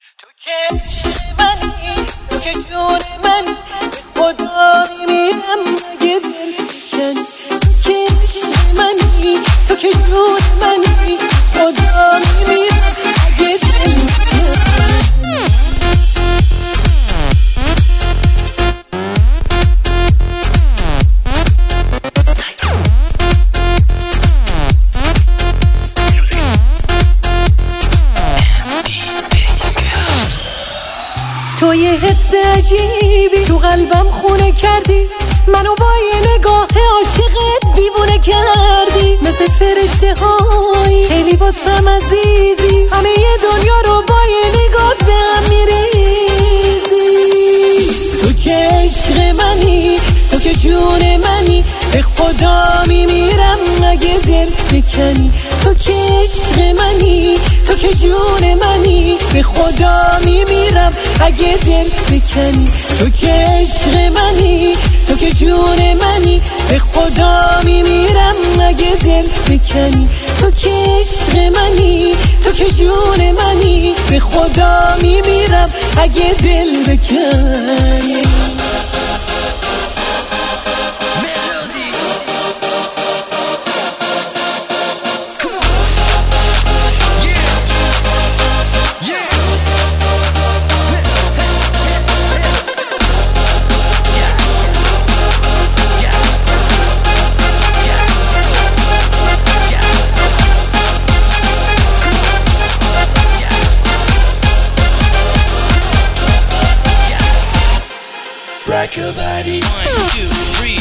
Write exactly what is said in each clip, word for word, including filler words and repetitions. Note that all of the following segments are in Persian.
تو که عشق منی، تو که جون منی، به خدا میمیرم اگه دل بکنی. تو که عشق منی، تو که جون منی، به خدا میمیرم اگه دل بکنی. تو یه حس عجیبی تو قلبم خونه کردی، منو با یه نگاه عاشقت دیوونه کردی. مثل فرشته هایی خیلی واسم عزیزی، همه یه دنیا رو با یه نگاه به هم میریزی. تو که عشق منی، تو که جون منی، به خدا میمیرم اگه دل بکنی. تو که عشق منی، تو که جون منی، به خدا میمیرم اگه دل بکنی. تو که عشق منی، تو که جون منی، به خدا میمیرم اگه دل بکنی. تو که عشق منی، تو که جون منی، به خدا میمیرم اگه دل بکنی. Rock your body. One, two, three.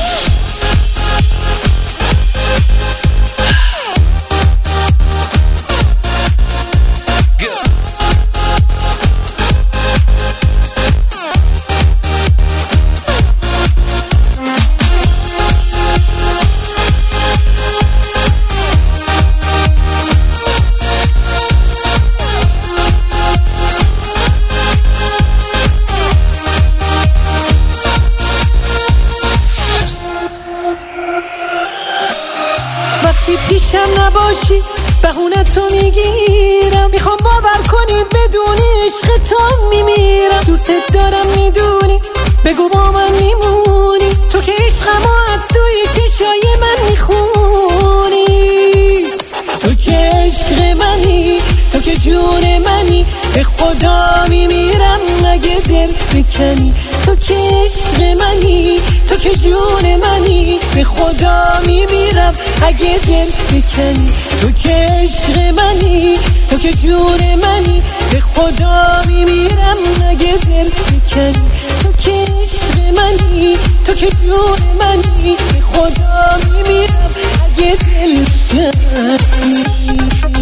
وقتی پیشم نباشی بهونه تو میگیرم، میخوام باور کنی بدونی عشق تو میمیرم. دوست دارم میدونی، بگو با من میمونی، تو که عشقمو از توی چشای من میخونی. تو که عشق منی، تو که جون منی، به خدا میمیرم اگه دل بکنی. تو که عشق منی، تو که جون منی، به خدا میمیرم اگه دل بکنی. تو که عشق منی، تو که جون منی، به خدا میمیرم اگه دل بکنی. تو که عشق منی، تو که جون منی، به خدا میمیرم اگه دل بکنی.